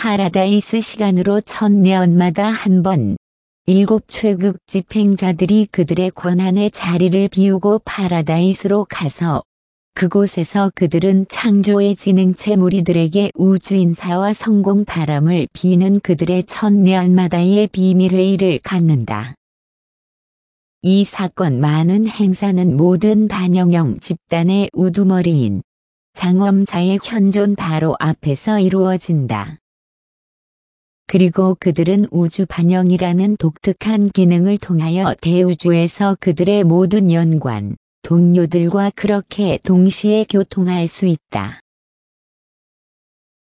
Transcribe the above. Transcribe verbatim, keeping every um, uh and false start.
파라다이스 시간으로 천년마다 한 번, 일곱 최극 집행자들이 그들의 권한의 자리를 비우고 파라다이스로 가서 그곳에서 그들은 창조의 지능체 무리들에게 우주인사와 성공 바람을 비는 그들의 천년마다의 비밀회의를 갖는다. 이 사건 많은 행사는 모든 반영형 집단의 우두머리인 장엄자의 현존 바로 앞에서 이루어진다. 그리고 그들은 우주 반영이라는 독특한 기능을 통하여 대우주에서 그들의 모든 연관, 동료들과 그렇게 동시에 교통할 수 있다.